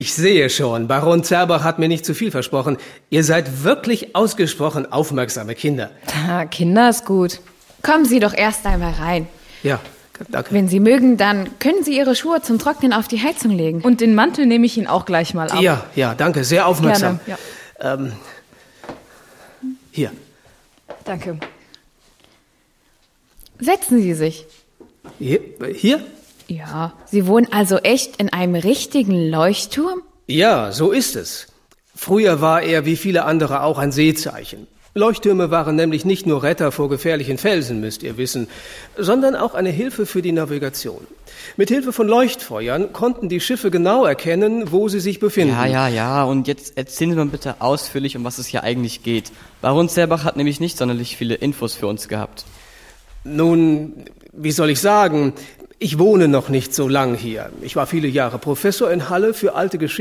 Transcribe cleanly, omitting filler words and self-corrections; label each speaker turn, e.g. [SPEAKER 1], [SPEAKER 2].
[SPEAKER 1] Ich sehe schon, Baron Zerbach hat mir nicht zu viel versprochen. Ihr seid wirklich ausgesprochen aufmerksame Kinder.
[SPEAKER 2] Kinder ist gut. Kommen Sie doch erst einmal rein.
[SPEAKER 1] Ja, danke.
[SPEAKER 2] Wenn Sie mögen, dann können Sie Ihre Schuhe zum Trocknen auf die Heizung legen.
[SPEAKER 3] Und den Mantel nehme ich Ihnen auch gleich mal ab.
[SPEAKER 1] Ja, danke, sehr aufmerksam.
[SPEAKER 3] Gerne, ja.
[SPEAKER 1] Hier.
[SPEAKER 3] Danke.
[SPEAKER 2] Setzen Sie sich.
[SPEAKER 1] Hier?
[SPEAKER 2] Ja, Sie wohnen also echt in einem richtigen Leuchtturm?
[SPEAKER 1] Ja, so ist es. Früher war er wie viele andere auch ein Seezeichen. Leuchttürme waren nämlich nicht nur Retter vor gefährlichen Felsen, müsst ihr wissen, sondern auch eine Hilfe für die Navigation. Mit Hilfe von Leuchtfeuern konnten die Schiffe genau erkennen, wo sie sich befinden.
[SPEAKER 4] Ja, und jetzt erzählen Sie mal bitte ausführlich, um was es hier eigentlich geht. Baron Zerbach hat nämlich nicht sonderlich viele Infos für uns gehabt.
[SPEAKER 1] Nun, wie soll ich sagen, ich wohne noch nicht so lang hier. Ich war viele Jahre Professor in Halle für alte Geschichten.